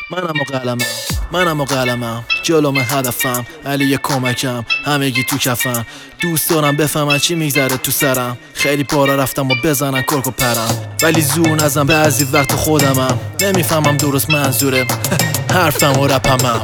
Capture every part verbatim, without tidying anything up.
منم و قلمم منم و قلمم جلوم هدفم علی یه کمکم همگی تو کفم دوست دارم بفهمن چی میگذره تو سرم خیلی بارا رفتم و بزنن کرک و پرم ولی زور نزن بعضی وقت خودمم نمیفهمم درست منظوره حرفم و رپمم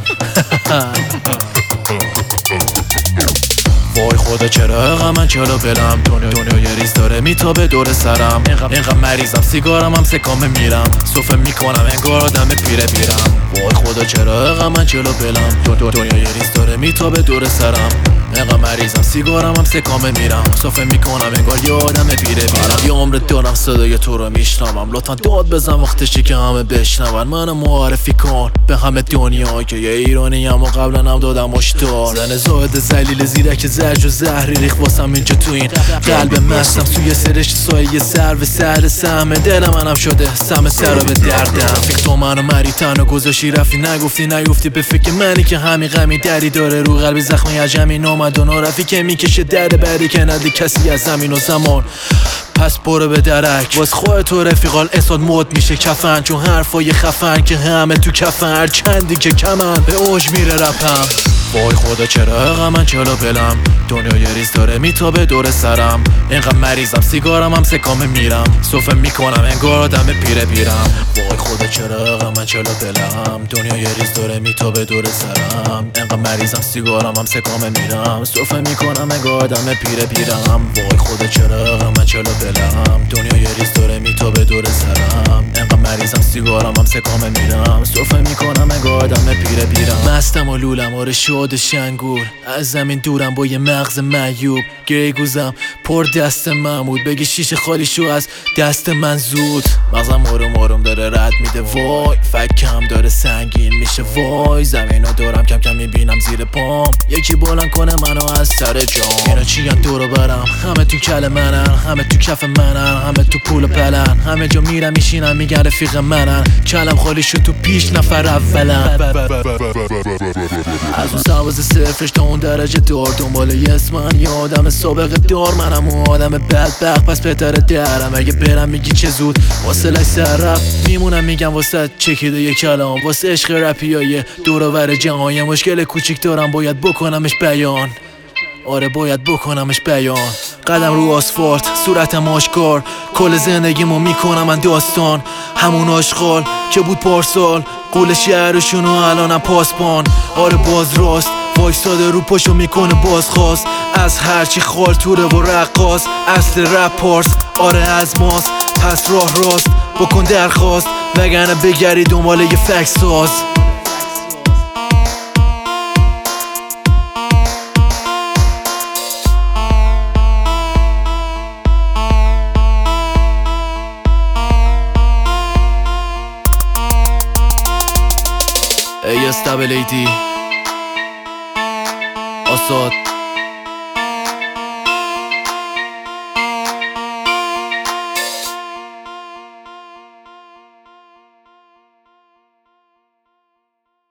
وای خدا چرا غمن چرا بلم دنیا دنیا یه ریز داره میتابه دور سرم اینقدر مریضم سیگارم هم سکامه میرم صفه میکنم انگار آدم پیره بیرم وای خدا چرا غمن چرا بلم دنیا یه ریز داره میتابه دور سرم اینقدر مریضم سیگارم هم سکامه میرم صفه میکنم انگار یه آدم پیره بیرم یه عمر دارم صدای تو رو میشنوم لطفا داد بزن وقتشی که همه بشنون منو معرفی کن به همه دنیا که یه ایرانیم و قبلا هم دادم هشدار زن زاهد ذلیل زیرک زرج و زهری ریخ واسم اینجا تو این قلب مستم سوی سرش سایه سر و سر سهم دل منم شده سم سر به دردم فکر تو منو مری تنها گذاشی رفتی نگفتی نیفتی به فکر منی که همین غمی دری داره رو قلبی زخمی عجمی نامد و نارفی که میکشه در بری که ندی کسی از زمین و زمان پس برو به درک واس خواهد تو رفیقان اساد مد میشه کفن چون حرفای خفن که همه تو کفن هر چندی که کمن به اوج میره رپم وای خدا چرا غمن چرا بلم دنیا یه ریز داره میتابه دور سرم اینقدر مریضم سیگارم هم سکامه میرم صفه میکنم انگار آدم پیره بیرم وای خدا چرا غمن چرا بلم دنیا یه ریز داره میتابه دور سرم اینقدر مریضم سیگارم هم سکامه میرم صفه میکنم انگار آدم پیره بیرم وای خدا چرا غمن چرا بلم دنیا یه ریز داره میتابه دور سرم اینقدر مریضم سیگارم هم سکامه میرم صفه میکنم انگار آدم پیره بیرم مستم و لولم آره شاد شنگور از زمین دورم با یه مغز معیوب گریگوزم پر دست محمود بگی شیشه خالی شو از دست من زود مغزم آروم آروم داره رد میده وای فکم داره سنگین میشه وای زمینو دارم کم کم میبینم زیر پام یکی بلند کنه منو از سر جام اینا چی هم دورو برم همه تو کل منن همه تو کف منن همه تو پول و پلن همه جا میرم میشینم میگن رفیق منن کلم خالی شد تو پیش نفر اولن از اون سواز صفرش تا اون درجه دار دنبال یه اسمن یه آدم سابقه دار منم اون آدم بدبخت پس بهتره درم اگه برم میگی چه زود واسه لای سر رفت میمونم میگم واسه چکیده یه کلام واسه عشق رپی های دورور جهان یه مشکل کوچیک دارم باید بکنمش بیان آره باید بکنمش بیان قدم رو آسفالت صورتم آشکار کل زندگیمو میکنم من داستان همون آشغال که بود پارسال قول شهرشونو الانم پاسبان آره باز راست وایستاده رو پاشو میکنه بازخواست از هرچی خال توره و رقاص اصل رپ پارس آره از ماست پس راه راست بکن درخواست وگرنه بگری دنبال یه فکس ساز ای استابیلیتی آساد